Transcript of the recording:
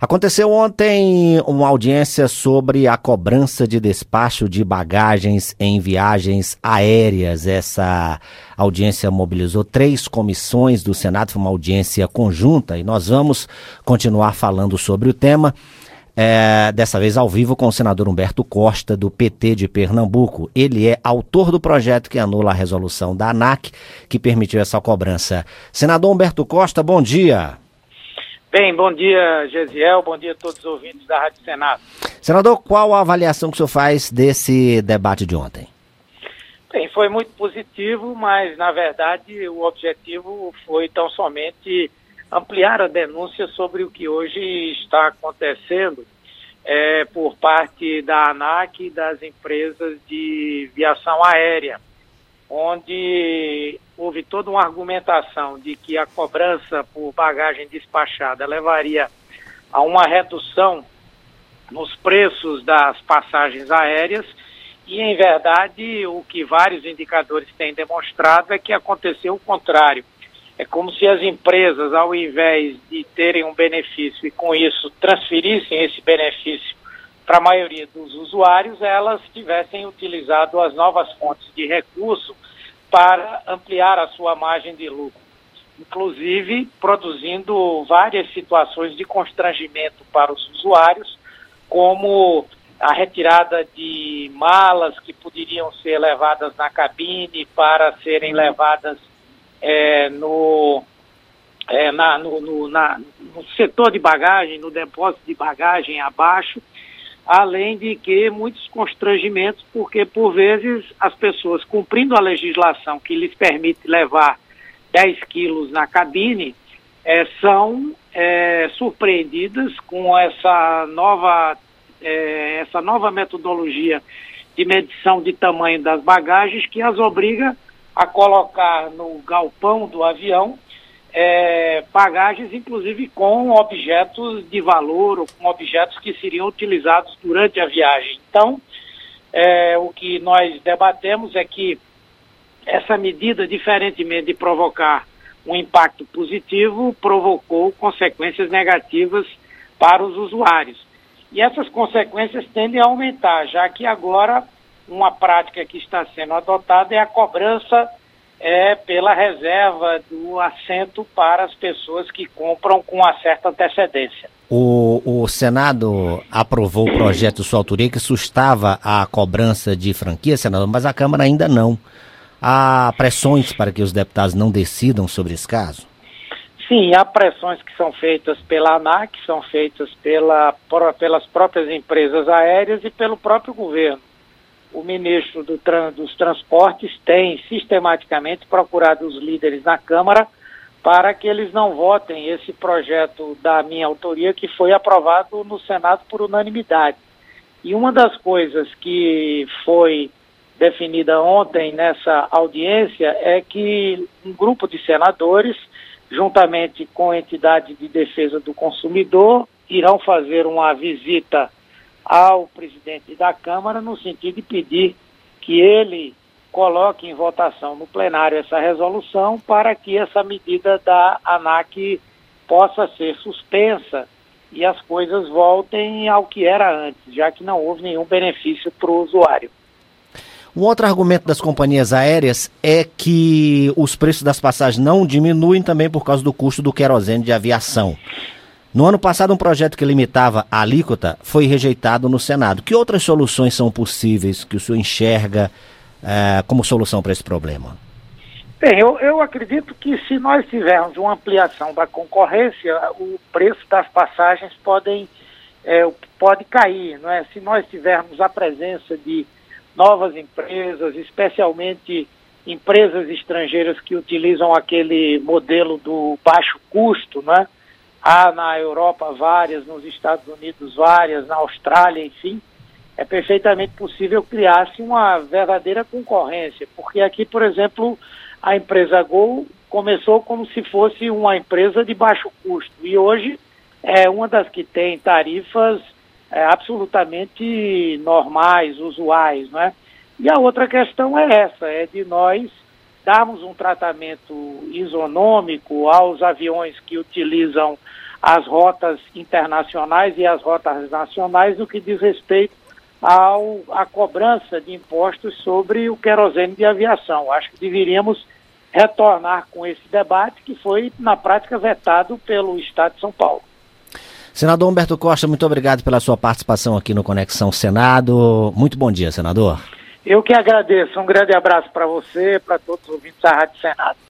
Aconteceu ontem uma audiência sobre a cobrança de despacho de bagagens em viagens aéreas. Essa audiência mobilizou 3 comissões do Senado, foi uma audiência conjunta e nós vamos continuar falando sobre o tema, dessa vez ao vivo com o senador Humberto Costa, do PT de Pernambuco. Ele é autor do projeto que anula a resolução da ANAC, que permitiu essa cobrança. Senador Humberto Costa, bom dia. Bem, bom dia, Gesiel, bom dia a todos os ouvintes da Rádio Senado. Senador, qual a avaliação que o senhor faz desse debate de ontem? Bem, foi muito positivo, mas, na verdade, o objetivo foi tão somente ampliar a denúncia sobre o que hoje está acontecendo por parte da ANAC e das empresas de viação aérea, onde houve toda uma argumentação de que a cobrança por bagagem despachada levaria a uma redução nos preços das passagens aéreas e, em verdade, o que vários indicadores têm demonstrado é que aconteceu o contrário. É como se as empresas, ao invés de terem um benefício e, com isso, transferissem esse benefício para a maioria dos usuários, elas tivessem utilizado as novas fontes de recurso para ampliar a sua margem de lucro, inclusive produzindo várias situações de constrangimento para os usuários, como a retirada de malas que poderiam ser levadas na cabine para serem levadas no setor de bagagem, no depósito de bagagem abaixo, além de que muitos constrangimentos, porque por vezes as pessoas, cumprindo a legislação que lhes permite levar 10 quilos na cabine, são surpreendidas com essa nova metodologia de medição de tamanho das bagagens, que as obriga a colocar no galpão do avião bagagens, inclusive com objetos de valor ou com objetos que seriam utilizados durante a viagem. Então, o que nós debatemos é que essa medida, diferentemente de provocar um impacto positivo, provocou consequências negativas para os usuários. E essas consequências tendem a aumentar, já que agora uma prática que está sendo adotada é a cobrança pela reserva do assento para as pessoas que compram com uma certa antecedência. O Senado aprovou o projeto de sua autoria que sustava a cobrança de franquia, senador, mas a Câmara ainda não. Há pressões para que os deputados não decidam sobre esse caso? Sim, há pressões que são feitas pela ANAC, são feitas pelas próprias empresas aéreas e pelo próprio governo. O ministro dos Transportes tem sistematicamente procurado os líderes na Câmara para que eles não votem esse projeto da minha autoria, que foi aprovado no Senado por unanimidade. E uma das coisas que foi definida ontem nessa audiência é que um grupo de senadores, juntamente com a entidade de defesa do consumidor, irão fazer uma visita ao presidente da Câmara no sentido de pedir que ele coloque em votação no plenário essa resolução para que essa medida da ANAC possa ser suspensa e as coisas voltem ao que era antes, já que não houve nenhum benefício para o usuário. Um outro argumento das companhias aéreas é que os preços das passagens não diminuem também por causa do custo do querosene de aviação. No ano passado, um projeto que limitava a alíquota foi rejeitado no Senado. Que outras soluções são possíveis que o senhor enxerga como solução para esse problema? Bem, eu acredito que se nós tivermos uma ampliação da concorrência, o preço das passagens pode cair, não é? Se nós tivermos a presença de novas empresas, especialmente empresas estrangeiras que utilizam aquele modelo do baixo custo, né? Há na Europa várias, nos Estados Unidos várias, na Austrália, enfim, é perfeitamente possível criar-se uma verdadeira concorrência, porque aqui, por exemplo, a empresa Gol começou como se fosse uma empresa de baixo custo e hoje é uma das que tem tarifas absolutamente normais, usuais, não é? E a outra questão é essa, é de nós darmos um tratamento isonômico aos aviões que utilizam as rotas internacionais e as rotas nacionais no que diz respeito à cobrança de impostos sobre o querosene de aviação. Acho que deveríamos retornar com esse debate que foi, na prática, vetado pelo Estado de São Paulo. Senador Humberto Costa, muito obrigado pela sua participação aqui no Conexão Senado. Muito bom dia, senador. Eu que agradeço. Um grande abraço para você, para todos os ouvintes da Rádio Senado.